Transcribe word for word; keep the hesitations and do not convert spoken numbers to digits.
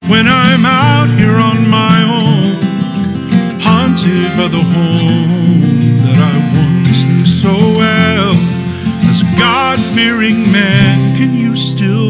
when I'm out here on my own, haunted by the home that I once knew so well. As a God-fearing man, can you still